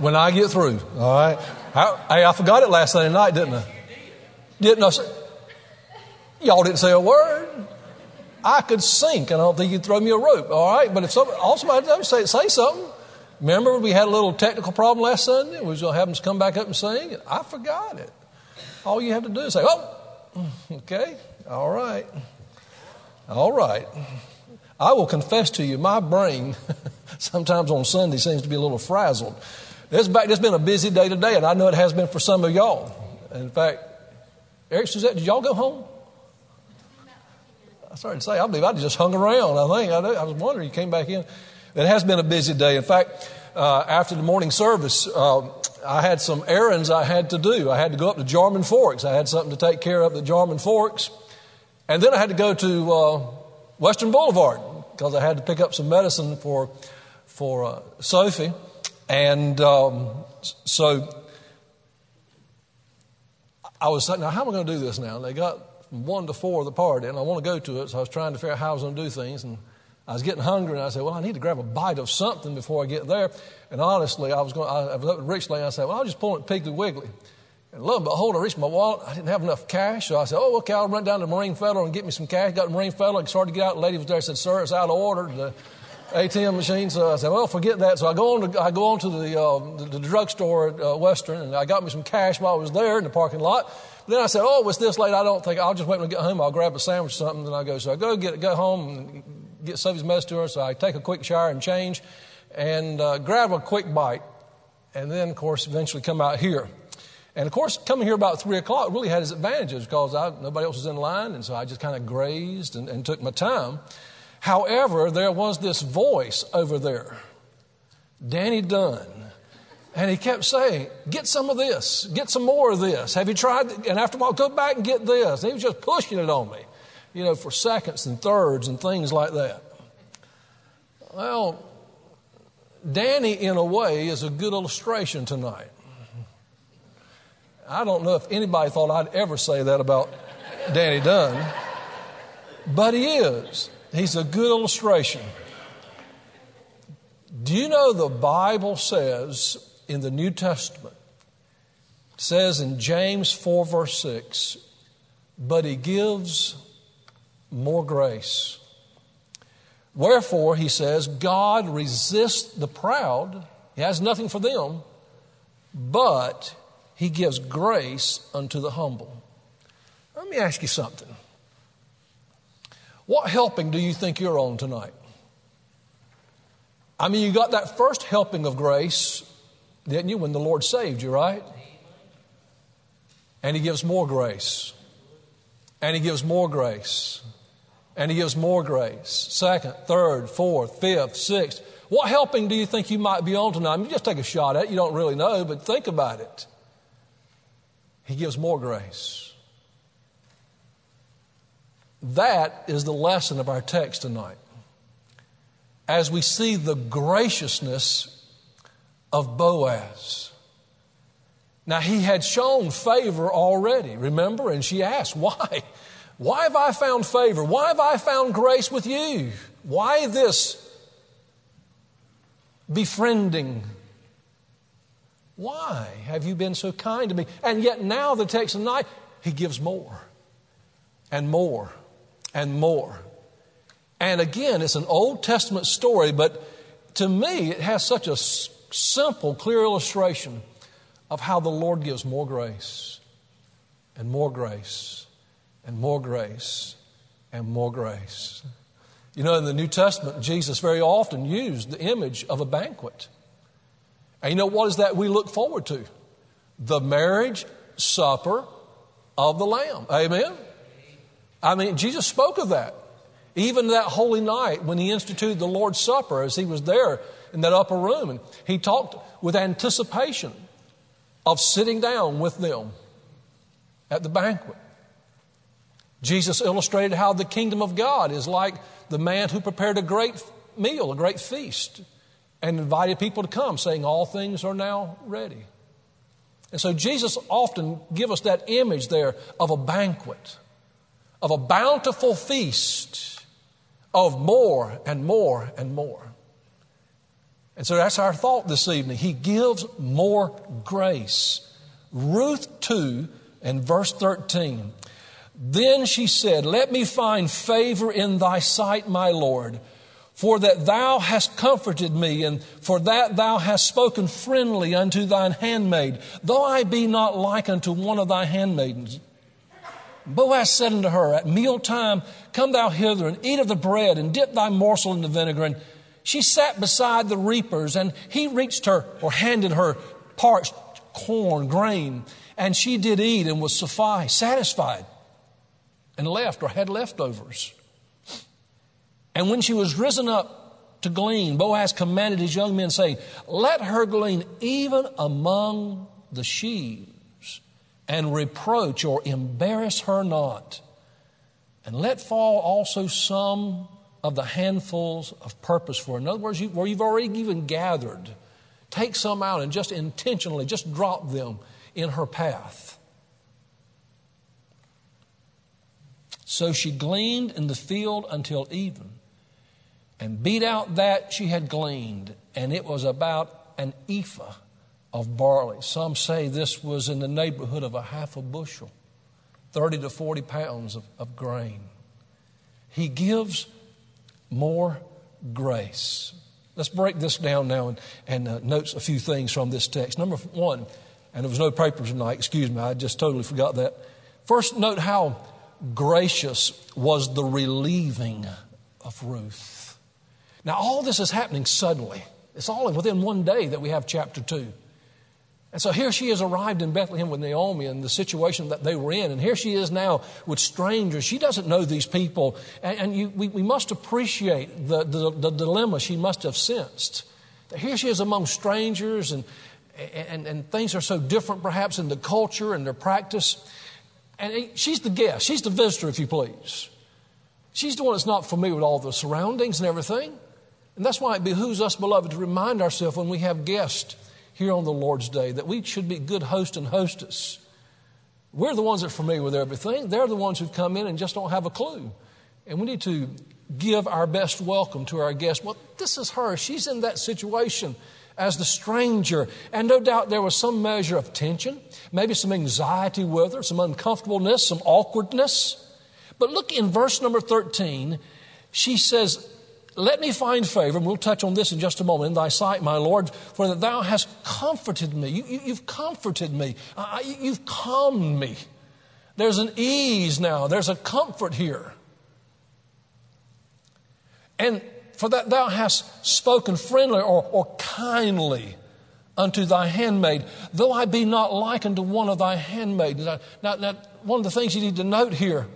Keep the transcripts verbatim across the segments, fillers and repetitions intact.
When I get through, all right? I, hey, I forgot it last Sunday night, didn't I? Didn't I say? Y'all didn't say a word. I could sink, and I don't think you'd throw me a rope, all right? But if somebody, all somebody does say, say something. Remember we had a little technical problem last Sunday? We was going to have them come back up and sing. I forgot it. All you have to do is say, oh, okay, all right, all right. I will confess to you, my brain sometimes on Sunday seems to be a little frazzled. It's, back, it's been a busy day today, and I know it has been for some of y'all. In fact, Eric, Suzette, did y'all go home? I started to say, I believe I just hung around, I think. I, I was wondering, you came back in. It has been a busy day. In fact, uh, after the morning service, uh, I had some errands I had to do. I had to go up to Jarman Forks. I had something to take care of at Jarman Forks. And then I had to go to uh, Western Boulevard because I had to pick up some medicine for, for uh, Sophie. And um, so I was saying, now how am I going to do this now? And they got from one to four of the party, and I want to go to it, so I was trying to figure out how I was going to do things, and I was getting hungry, and I said, well, I need to grab a bite of something before I get there. And honestly, I was going, I was up at Richland, and I said, well, I'll just pull it Piggly Wiggly. And lo and behold, I reached my wallet. I didn't have enough cash, so I said, oh, okay, I'll run down to Marine Federal and get me some cash. Got to Marine Federal, I started to get out. The lady was there, said, sir, it's out of order, the A T M machine. So I said, well, forget that. So I go on to, I go on to the, uh, the, the drugstore at uh, Western, and I got me some cash while I was there in the parking lot. Then I said, oh, it's this late. I don't think I'll just wait when I get home. I'll grab a sandwich or something. Then I go. So I go get go home and get Sophie's mess to her. So I take a quick shower and change and uh, grab a quick bite. And then, of course, eventually come out here. And, of course, coming here about three o'clock really had its advantages because I, nobody else was in line. And so I just kind of grazed and, and took my time. However, there was this voice over there, Danny Dunn. And he kept saying, get some of this, get some more of this. Have you tried? And after a while, go back and get this. And he was just pushing it on me, you know, for seconds and thirds and things like that. Well, Danny, in a way, is a good illustration tonight. I don't know if anybody thought I'd ever say that about Danny Dunn, but he is. He's a good illustration. Do you know the Bible says in the New Testament, it says in James four verse six, but he gives more grace. Wherefore, he says, God resists the proud. He has nothing for them, but he gives grace unto the humble. Let me ask you something. What helping do you think you're on tonight? I mean, you got that first helping of grace, didn't you, when the Lord saved you, right? And he gives more grace. And he gives more grace. And he gives more grace. Second, third, fourth, fifth, sixth. What helping do you think you might be on tonight? I mean, just take a shot at it. You don't really know, but think about it. He gives more grace. That is the lesson of our text tonight. As we see the graciousness of Boaz. Now, he had shown favor already, remember? And she asked, why? Why have I found favor? Why have I found grace with you? Why this befriending? Why have you been so kind to me? And yet now the text tonight, he gives more and more and more. And again, it's an Old Testament story, but to me, it has such a s- simple, clear illustration of how the Lord gives more grace and more grace and more grace and more grace. You know, in the New Testament, Jesus very often used the image of a banquet. And you know, what is that we look forward to? The marriage supper of the Lamb. Amen? I mean, Jesus spoke of that. Even that holy night when he instituted the Lord's Supper, as he was there in that upper room, and he talked with anticipation of sitting down with them at the banquet. Jesus illustrated how the kingdom of God is like the man who prepared a great meal, a great feast, and invited people to come, saying, all things are now ready. And so Jesus often gives us that image there of a banquet, of a bountiful feast, of more and more and more. And so that's our thought this evening. He gives more grace. Ruth two and verse thirteen. Then she said, let me find favor in thy sight, my Lord, for that thou hast comforted me, and for that thou hast spoken friendly unto thine handmaid, though I be not like unto one of thy handmaidens. Boaz said unto her, at mealtime, come thou hither and eat of the bread, and dip thy morsel in the vinegar. And she sat beside the reapers, and he reached her or handed her parched corn, grain, and she did eat and was sufficed, satisfied, and left or had leftovers. And when she was risen up to glean, Boaz commanded his young men, saying, let her glean even among the sheaves, and reproach or embarrass her not. And let fall also some of the handfuls of purpose for her. In other words, you, where you've already even gathered, take some out and just intentionally just drop them in her path. So she gleaned in the field until even, and beat out that she had gleaned, and it was about an ephah of barley. Some say this was in the neighborhood of a half a bushel, thirty to forty pounds of, of grain. He gives more grace. Let's break this down now and, and uh, note a few things from this text. Number one, and there was no paper tonight, excuse me, I just totally forgot that. First, note how gracious was the relieving of Ruth. Now, all this is happening suddenly. It's all within one day that we have chapter two. And so here she has arrived in Bethlehem with Naomi and the situation that they were in. And here she is now with strangers. She doesn't know these people. And, and you, we, we must appreciate the, the, the dilemma she must have sensed. That here she is among strangers, and, and, and things are so different perhaps in the culture and their practice. And she's the guest. She's the visitor, if you please. She's the one that's not familiar with all the surroundings and everything. And that's why it behooves us, beloved, to remind ourselves when we have guests here on the Lord's Day that we should be good host and hostess. We're the ones that are familiar with everything. They're the ones who've come in and just don't have a clue. And we need to give our best welcome to our guests. Well, this is her. She's in that situation as the stranger. And no doubt there was some measure of tension, maybe some anxiety with her, some uncomfortableness, some awkwardness. But look in verse number thirteen. She says, let me find favor, and we'll touch on this in just a moment, in thy sight, my Lord, for that thou hast comforted me. You, you, you've comforted me. Uh, you, you've calmed me. There's an ease now. There's a comfort here. And for that thou hast spoken friendly or, or kindly unto thy handmaid, though I be not like unto one of thy handmaids. Now, now, now, one of the things you need to note here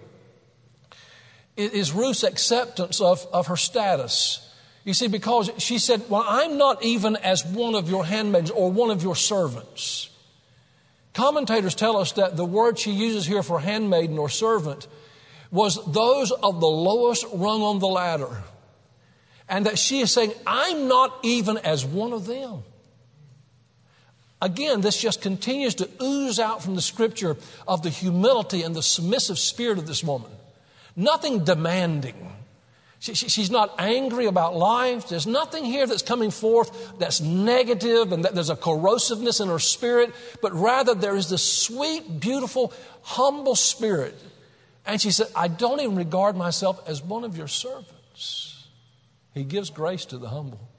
is Ruth's acceptance of, of her status. You see, because she said, well, I'm not even as one of your handmaids or one of your servants. Commentators tell us that the word she uses here for handmaiden or servant was those of the lowest rung on the ladder. And that she is saying, I'm not even as one of them. Again, this just continues to ooze out from the scripture of the humility and the submissive spirit of this woman. Nothing demanding. She, she, she's not angry about life. There's nothing here that's coming forth that's negative and that there's a corrosiveness in her spirit, but rather there is this sweet, beautiful, humble spirit. And she said, I don't even regard myself as one of your servants. He gives grace to the humble.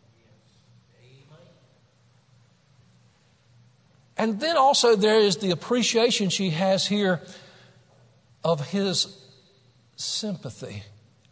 And then also there is the appreciation she has here of his sympathy.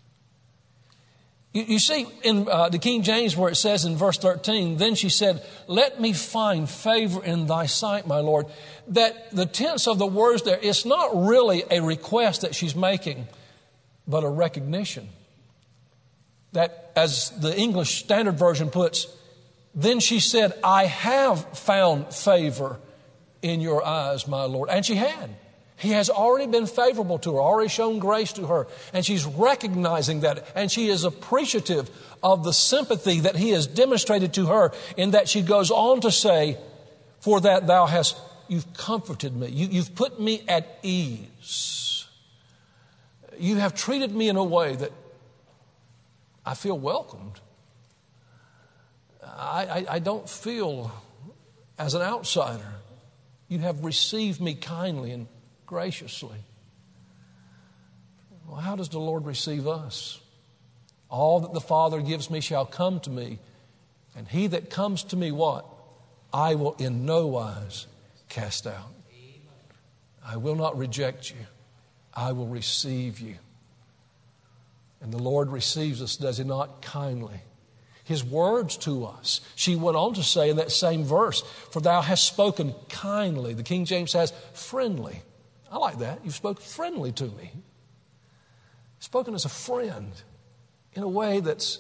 You, you see in uh, the King James where it says in verse thirteen, then she said, let me find favor in thy sight, my Lord. That the tense of the words there, it's not really a request that she's making, but a recognition. That, as the English Standard Version puts, then she said, I have found favor in your eyes, my Lord. And she had. He has already been favorable to her, already shown grace to her. And she's recognizing that. And she is appreciative of the sympathy that he has demonstrated to her, in that she goes on to say, for that thou hast, you've comforted me. You, you've put me at ease. You have treated me in a way that I feel welcomed. I, I, I don't feel as an outsider. You have received me kindly and graciously. Well, how does the Lord receive us? All that the Father gives me shall come to me, and he that comes to me, what? I will in no wise cast out. I will not reject you. I will receive you. And the Lord receives us, does he not, kindly? His words to us. She went on to say in that same verse, for thou hast spoken kindly. The King James says friendly. I like that. You've spoken friendly to me. Spoken as a friend in a way that's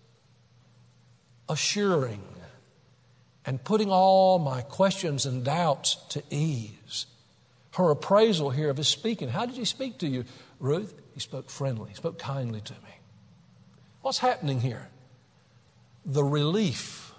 assuring and putting all my questions and doubts to ease. Her appraisal here of his speaking. How did he speak to you, Ruth? He spoke friendly. He spoke kindly to me. What's happening here? The relief,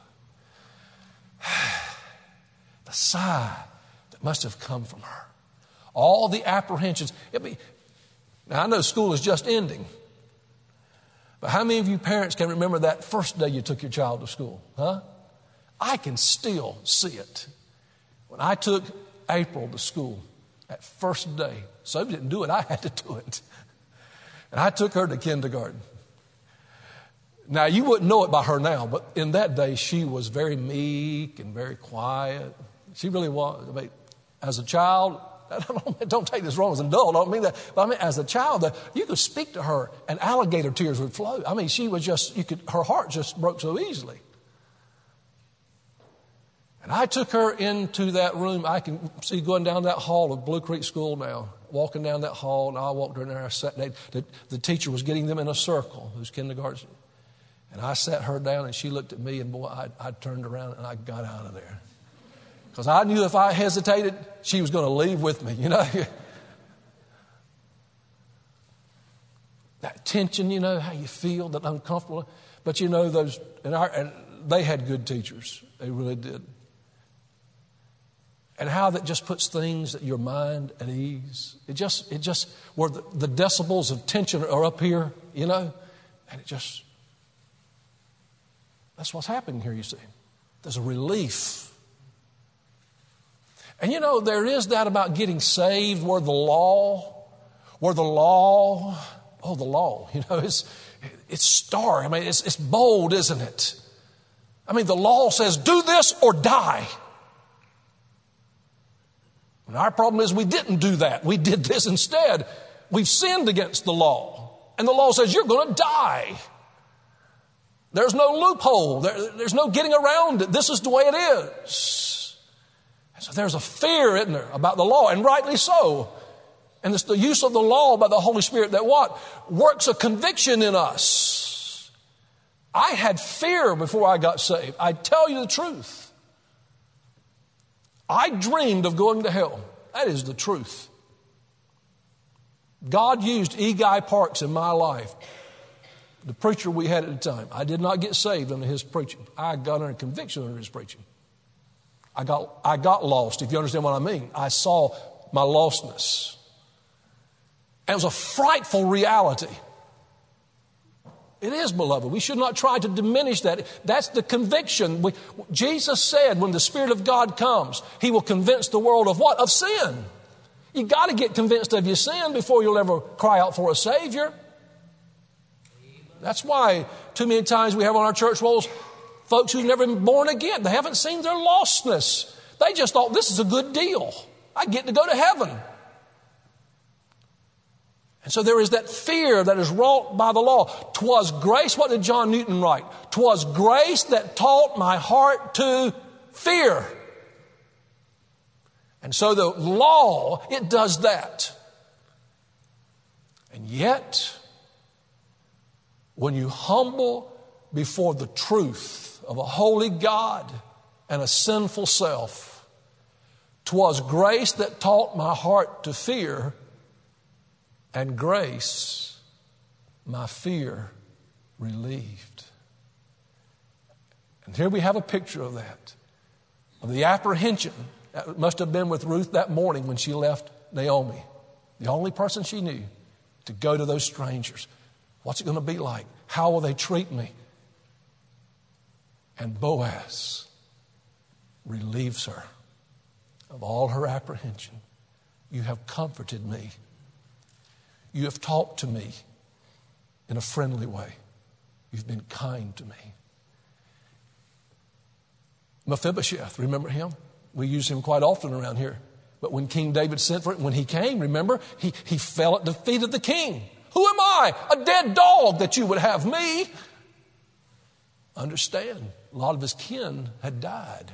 the sigh that must have come from her. All the apprehensions. I mean, now, I know school is just ending. But how many of you parents can remember that first day you took your child to school? Huh? I can still see it. When I took April to school, that first day, Sophie didn't do it, I had to do it. And I took her to kindergarten. Now, you wouldn't know it by her now, but in that day, she was very meek and very quiet. She really was. I mean, as a child, don't take this wrong as an adult, I don't mean that. But I mean, as a child, you could speak to her and alligator tears would flow. I mean, she was just, you could, her heart just broke so easily. And I took her into that room. I can see going down that hall of Blue Creek School now, walking down that hall, and I walked her in there. I sat down. The, the teacher was getting them in a circle, who's kindergarten. And I sat her down, and she looked at me, and boy, I, I turned around, and I got out of there. Because I knew if I hesitated, she was going to leave with me, you know. That tension, you know, how you feel, that uncomfortable. But you know, those, and, our, and they had good teachers. They really did. And how that just puts things at your mind at ease. It just, it just, where the, the decibels of tension are up here, you know, and it just, that's what's happening here, you see. There's a relief. And you know, there is that about getting saved where the law, where the law, oh, the law, you know, it's, it's stark. I mean, it's, it's bold, isn't it? I mean, the law says, do this or die. And our problem is we didn't do that. We did this instead. We've sinned against the law. And the law says you're going to die. There's no loophole. There, there's no getting around it. This is the way it is. And so there's a fear, isn't there, about the law, and rightly so. And it's the use of the law by the Holy Spirit that what? Works a conviction in us. I had fear before I got saved. I tell you the truth. I dreamed of going to hell. That is the truth. God used E. Guy Parks in my life, the preacher we had at the time. I did not get saved under his preaching. I got under conviction under his preaching. I got, I got lost, if you understand what I mean. I saw my lostness. And it was a frightful reality. It is, beloved. We should not try to diminish that. That's the conviction. We, Jesus said when the Spirit of God comes, He will convince the world of what? Of sin. You got to get convinced of your sin before you'll ever cry out for a Savior. That's why too many times we have on our church rolls folks who've never been born again. They haven't seen their lostness. They just thought this is a good deal. I get to go to heaven. And so there is that fear that is wrought by the law. 'Twas grace. What did John Newton write? 'Twas grace that taught my heart to fear. And so the law, it does that. And yet, when you humble before the truth of a holy God and a sinful self, 'twas grace that taught my heart to fear, and grace my fear relieved. And here we have a picture of that, of the apprehension that must have been with Ruth that morning when she left Naomi, the only person she knew, to go to those strangers. What's it going to be like? How will they treat me? And Boaz relieves her of all her apprehension. You have comforted me. You have talked to me in a friendly way. You've been kind to me. Mephibosheth, remember him? We use him quite often around here. But when King David sent for it, when he came, remember, he, he fell at the feet of the king. Who am I? A dead dog that you would have me? Understand, a lot of his kin had died.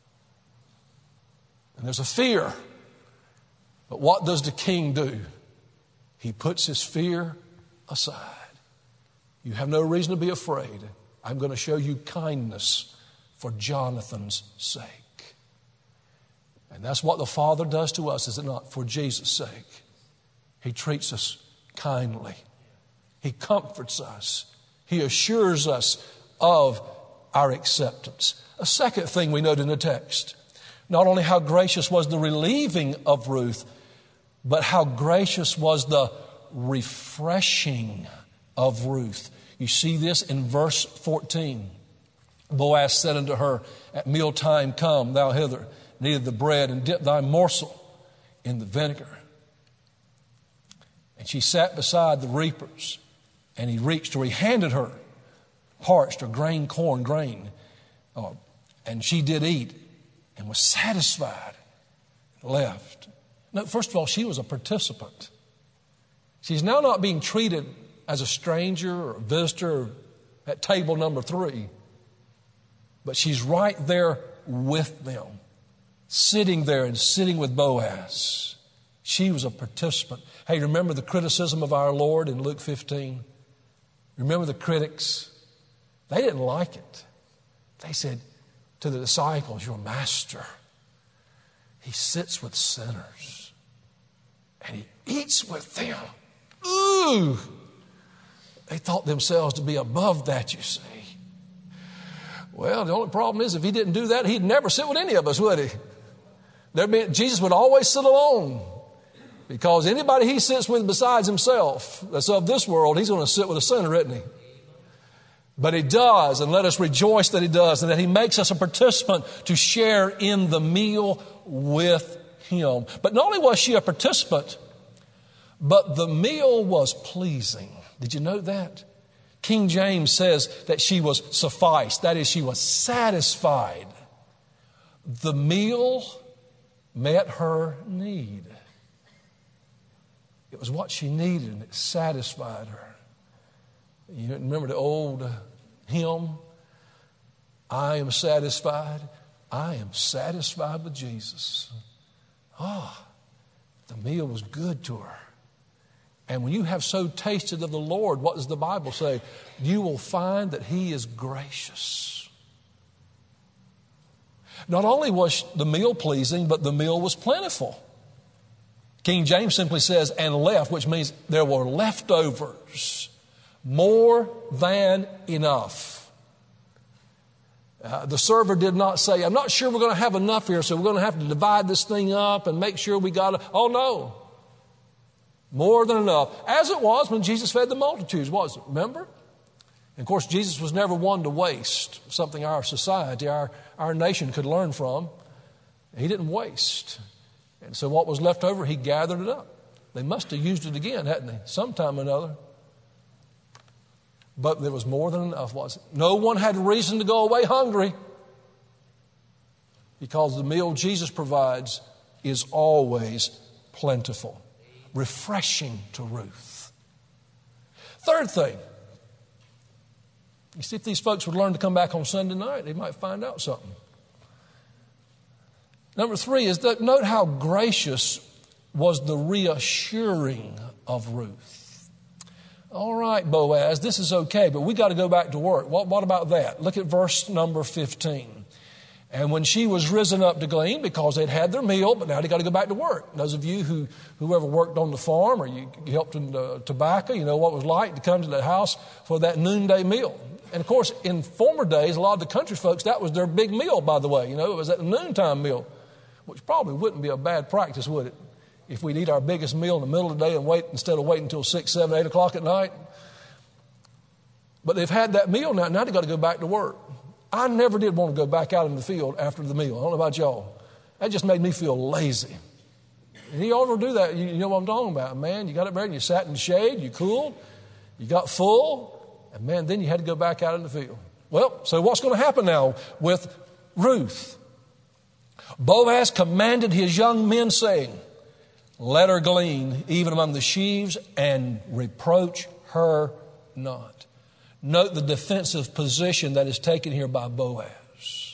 And there's a fear. But what does the king do? He puts his fear aside. You have no reason to be afraid. I'm going to show you kindness for Jonathan's sake. And that's what the Father does to us, is it not? For Jesus' sake. He treats us kindly. He comforts us. He assures us of our acceptance. A second thing we note in the text, not only how gracious was the relieving of Ruth, but how gracious was the refreshing of Ruth. You see this in verse fourteen. Boaz said unto her, at mealtime come thou hither, and eat the bread, and dip thy morsel in the vinegar. And she sat beside the reapers, and he reached her, he handed her parched or grain corn grain, uh, and she did eat and was satisfied and left. No, first of all, she was a participant. She's now not being treated as a stranger or a visitor at table number three, but she's right there with them, sitting there and sitting with Boaz. She was a participant. Hey, remember the criticism of our Lord in Luke fifteen? Remember the critics? They didn't like it. They said to the disciples, your master, he sits with sinners and he eats with them. Ooh! They thought themselves to be above that, you see. Well, the only problem is if he didn't do that, he'd never sit with any of us, would he? There'd be, Jesus would always sit alone, because anybody he sits with besides himself that's of this world, he's going to sit with a sinner, isn't he? But he does, and let us rejoice that he does, and that he makes us a participant to share in the meal with him. But not only was she a participant, but the meal was pleasing. Did you know that? King James says that she was sufficed. That is, she was satisfied. The meal met her need. It was what she needed, and it satisfied her. You remember the old hymn, I am satisfied. I am satisfied with Jesus. Ah, the meal was good to her. And when you have so tasted of the Lord, what does the Bible say? You will find that he is gracious. Not only was the meal pleasing, but the meal was plentiful. King James simply says, and left, which means there were leftovers. More than enough. Uh, the server did not say, I'm not sure we're going to have enough here, so we're going to have to divide this thing up and make sure we got it. Oh, no. More than enough. As it was when Jesus fed the multitudes, was it? Remember? And of course, Jesus was never one to waste, something our society, our, our nation could learn from. He didn't waste. And so what was left over, he gathered it up. They must have used it again, hadn't they? Sometime or another. But there was more than enough, was it? No one had reason to go away hungry, because the meal Jesus provides is always plentiful, refreshing to Ruth. Third thing, you see, if these folks would learn to come back on Sunday night, they might find out something. Number three is that note how gracious was the reassuring of Ruth. All right, Boaz, this is okay, but we got to go back to work. What, what about that? Look at verse number fifteen. And when she was risen up to glean, because they'd had their meal, but now they got to go back to work. Those of you who, whoever worked on the farm or you helped in the tobacco, you know what it was like to come to the house for that noonday meal. And of course, in former days, a lot of the country folks, that was their big meal, by the way. You know, it was at the noontime meal, which probably wouldn't be a bad practice, would it? If we'd eat our biggest meal in the middle of the day and wait instead of waiting until six, seven, eight o'clock at night. But they've had that meal now. Now they've got to go back to work. I never did want to go back out in the field after the meal. I don't know about y'all. That just made me feel lazy. And you ought to do that. You, you know what I'm talking about, man. You got up there and you sat in the shade, you cooled, you got full, and man, then you had to go back out in the field. Well, so what's going to happen now with Ruth? Boaz commanded his young men, saying, let her glean even among the sheaves and reproach her not. Note the defensive position that is taken here by Boaz.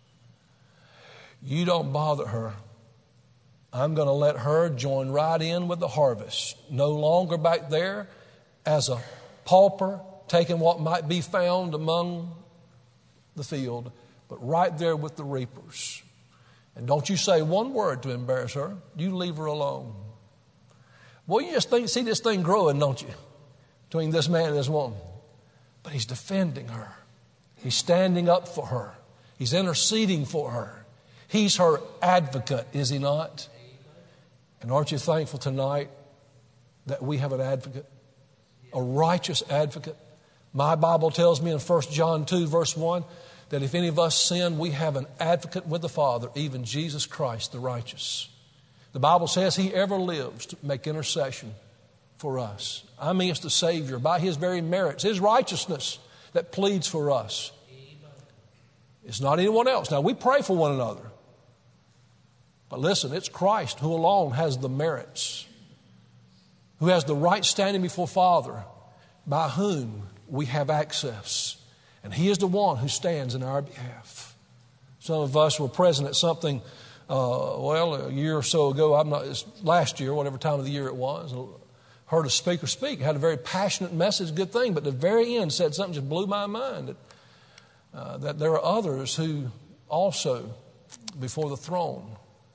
You don't bother her. I'm going to let her join right in with the harvest. No longer back there as a pauper, taking what might be found among the field, but right there with the reapers. And don't you say one word to embarrass her. You leave her alone. Boy, you just think, see this thing growing, don't you? Between this man and this woman. But he's defending her. He's standing up for her. He's interceding for her. He's her advocate, is he not? And aren't you thankful tonight that we have an advocate? A righteous advocate. My Bible tells me in First John two, verse one, that if any of us sin, we have an advocate with the Father, even Jesus Christ, the righteous. The Bible says he ever lives to make intercession for us. I mean, it's the Savior by his very merits, his righteousness that pleads for us. It's not anyone else. Now, we pray for one another. But listen, it's Christ who alone has the merits, who has the right standing before Father, by whom we have access. And he is the one who stands in our behalf. Some of us were present at something, uh, well, a year or so ago, I'm not, it's last year, whatever time of the year it was, heard a speaker speak, had a very passionate message, good thing, but at the very end said something just blew my mind, that, uh, that there are others who also, before the throne,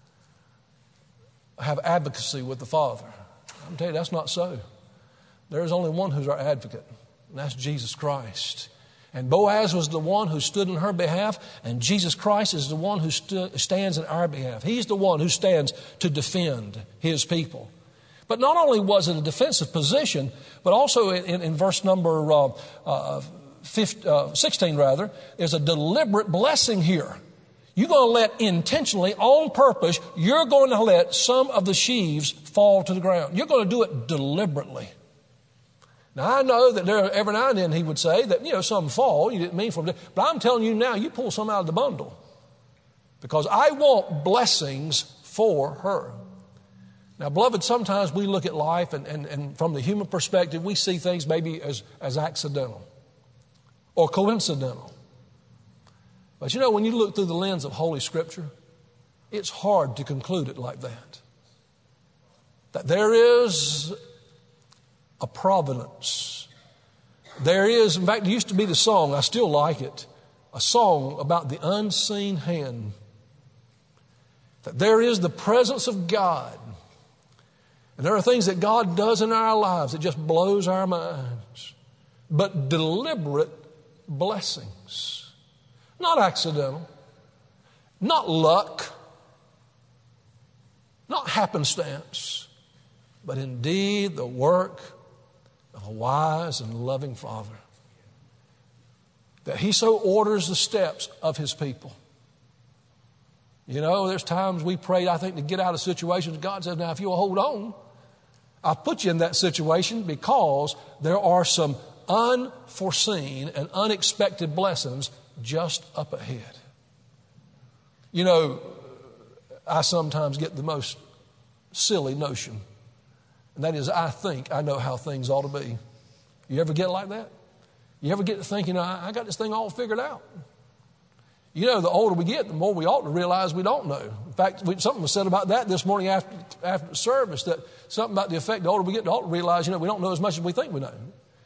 have advocacy with the Father. I'm telling you, that's not so. There is only one who's our advocate, and that's Jesus Christ. And Boaz was the one who stood in her behalf, and Jesus Christ is the one who stu- stands in our behalf. He's the one who stands to defend his people. But not only was it a defensive position, but also in, in verse number uh, uh, fifteen, uh, sixteen, rather, there's a deliberate blessing here. You're going to let intentionally, on purpose, you're going to let some of the sheaves fall to the ground. You're going to do it deliberately. Now, I know that there, every now and then he would say that, you know, some fall. You didn't mean for them to. But I'm telling you now, you pull some out of the bundle. Because I want blessings for her. Now, beloved, sometimes we look at life and, and, and from the human perspective, we see things maybe as, as accidental or coincidental. But you know, when you look through the lens of Holy Scripture, it's hard to conclude it like that. That there is a providence. There is, in fact, it used to be the song, I still like it, a song about the unseen hand. That there is the presence of God. And there are things that God does in our lives that just blows our minds. But deliberate blessings. Not accidental. Not luck. Not happenstance. But indeed the work of a wise and loving Father. That he so orders the steps of his people. You know, there's times we prayed, I think, to get out of situations. God says, now if you'll hold on, I'll put you in that situation because there are some unforeseen and unexpected blessings just up ahead. You know, I sometimes get the most silly notion. And that is, I think I know how things ought to be. You ever get like that? You ever get to thinking, I, I got this thing all figured out? You know, the older we get, the more we ought to realize we don't know. In fact, we, something was said about that this morning after, after service, that something about the effect, the older we get, the older we realize, you know, we don't know as much as we think we know.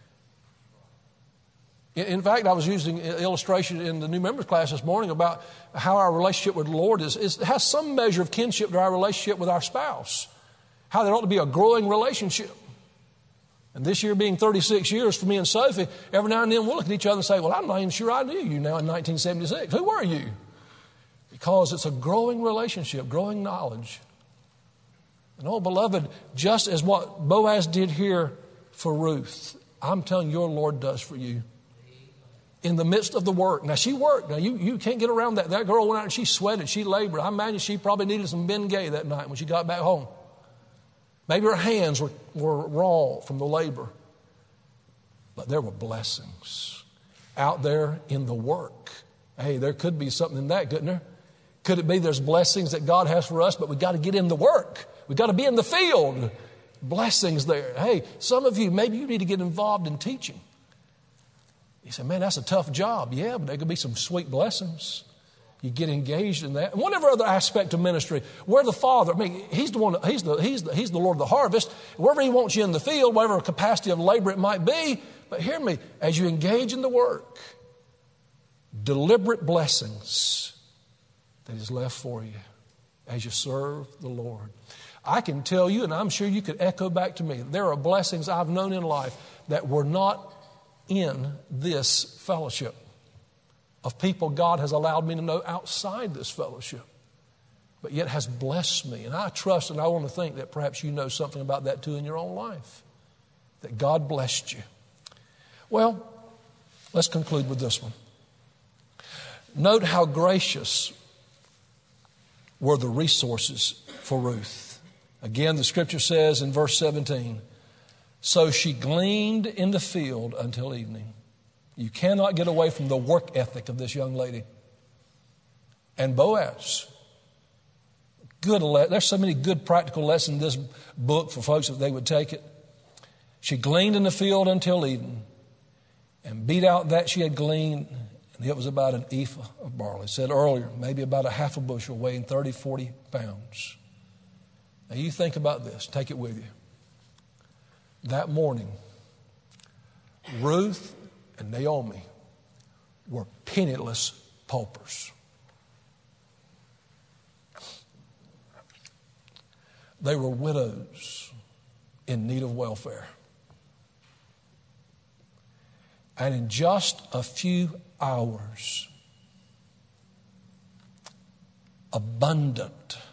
In, in fact, I was using an illustration in the new members class this morning about how our relationship with the Lord is, is has some measure of kinship to our relationship with our spouse. How there ought to be a growing relationship. And this year being thirty-six years for me and Sophie, every now and then we'll look at each other and say, well, I'm not even sure I knew you now in nineteen seventy-six. Who were you? Because it's a growing relationship, growing knowledge. And oh, beloved, just as what Boaz did here for Ruth, I'm telling you, your Lord does for you. in the midst of the work. Now, she worked. Now, you, you can't get around that. That girl went out and she sweated. She labored. I imagine she probably needed some Bengay that night when she got back home. Maybe her hands were, were raw from the labor. But there were blessings out there in the work. Hey, there could be something in that, couldn't there? Could it be there's blessings that God has for us, but we've got to get in the work. We've got to be in the field. Blessings there. Hey, some of you, maybe you need to get involved in teaching. You say, man, that's a tough job. Yeah, but there could be some sweet blessings. You get engaged in that. And whatever other aspect of ministry, where the Father, I mean, He's the one, He's the, He's the, He's the Lord of the harvest. Wherever He wants you in the field, whatever capacity of labor it might be. But hear me, as you engage in the work, deliberate blessings that is left for you as you serve the Lord. I can tell you, and I'm sure you could echo back to me, there are blessings I've known in life that were not in this fellowship, of people God has allowed me to know outside this fellowship, but yet has blessed me. And I trust and I want to think that perhaps you know something about that too in your own life, that God blessed you. Well, let's conclude with this one. Note how gracious were the resources for Ruth. Again, the scripture says in verse seventeen, so she gleaned in the field until evening. You cannot get away from the work ethic of this young lady. And Boaz, good. There's so many good practical lessons in this book for folks if they would take it. She gleaned in the field until evening and beat out that she had gleaned, and it was about an ephah of barley. I said earlier, maybe about a half a bushel, weighing thirty, forty pounds. Now you think about this. Take it with you. That morning, Ruth and Naomi were penniless paupers. They were widows in need of welfare. And in just a few hours, abundant,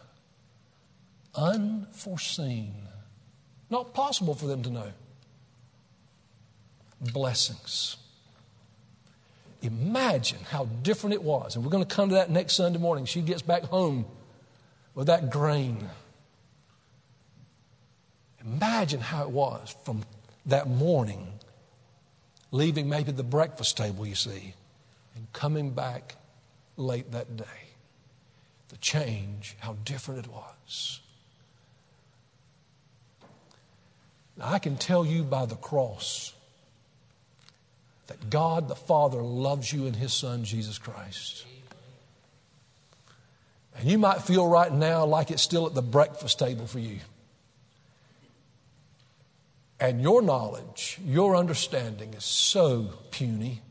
unforeseen, not possible for them to know, blessings. Imagine how different it was. And we're going to come to that next Sunday morning. She gets back home with that grain. Imagine how it was from that morning, leaving maybe the breakfast table, you see, and coming back late that day. The change, how different it was. Now, I can tell you by the cross that God the Father loves you in His Son, Jesus Christ. And you might feel right now like it's still at the breakfast table for you. And your knowledge, your understanding is so puny.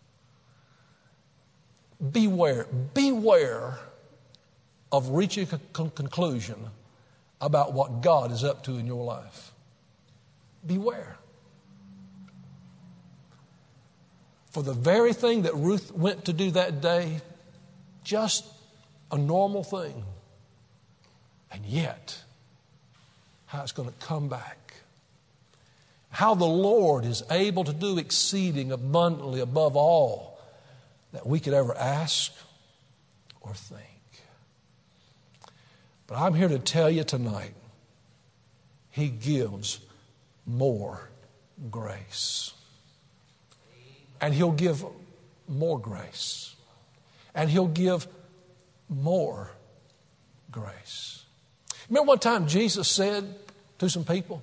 Beware, beware of reaching a con- conclusion about what God is up to in your life. Beware. For the very thing that Ruth went to do that day, just a normal thing. And yet, how it's going to come back. How the Lord is able to do exceeding abundantly above all that we could ever ask or think. But I'm here to tell you tonight, He gives more grace. And He'll give more grace. And He'll give more grace. Remember one time Jesus said to some people,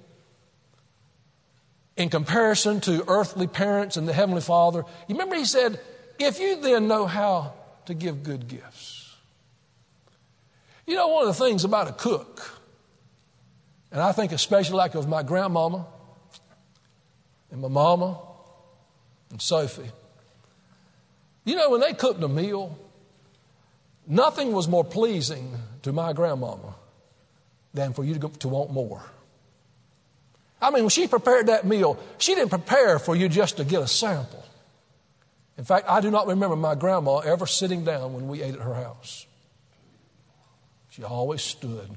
in comparison to earthly parents and the Heavenly Father, you remember He said, if you then know how to give good gifts. You know, one of the things about a cook, and I think especially like of my grandmama and my mama and Sophie, you know, when they cooked a meal, nothing was more pleasing to my grandmama than for you to, go, to want more. I mean, when she prepared that meal, she didn't prepare for you just to get a sample. In fact, I do not remember my grandma ever sitting down when we ate at her house. She always stood.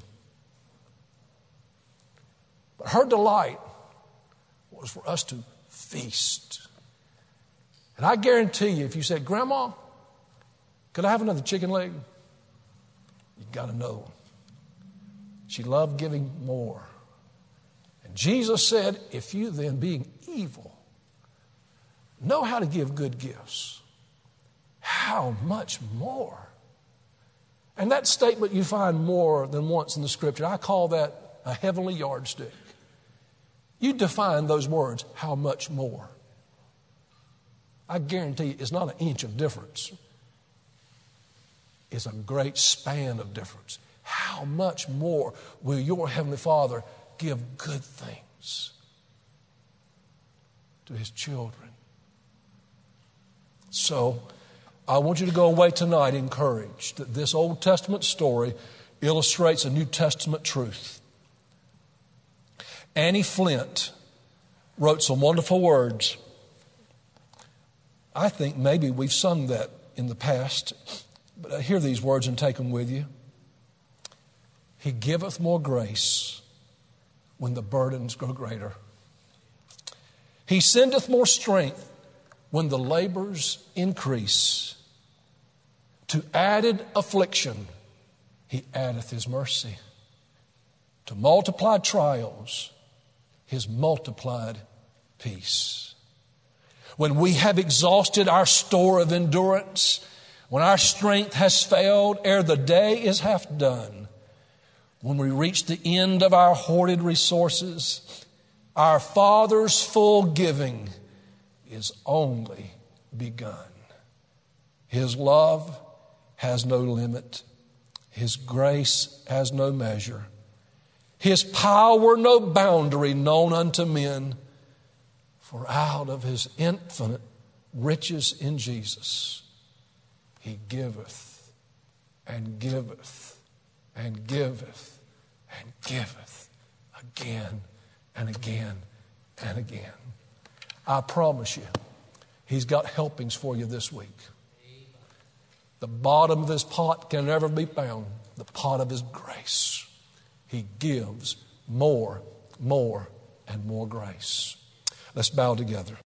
But her delight was for us to feast. And I guarantee you, if you said, Grandma, could I have another chicken leg? You got to know. She loved giving more. And Jesus said, if you then, being evil, know how to give good gifts, how much more? And that statement you find more than once in the Scripture. I call that a heavenly yardstick. You define those words, how much more? I guarantee you it's not an inch of difference. It's a great span of difference. How much more will your Heavenly Father give good things to His children? So, I want you to go away tonight encouraged that this Old Testament story illustrates a New Testament truth. Annie Flint wrote some wonderful words. I think maybe we've sung that in the past, but I hear these words and take them with you. He giveth more grace when the burdens grow greater. He sendeth more strength when the labors increase. To added affliction, He addeth His mercy. To multiplied trials, His multiplied peace. When we have exhausted our store of endurance, when our strength has failed ere the day is half done, when we reach the end of our hoarded resources, our Father's full giving is only begun. His love has no limit. His grace has no measure. His power no boundary known unto men. For out of His infinite riches in Jesus, He giveth and giveth and giveth and giveth again and again and again. I promise you, He's got helpings for you this week. The bottom of His pot can never be found. The pot of His grace. He gives more, more, and more grace. Let's bow together.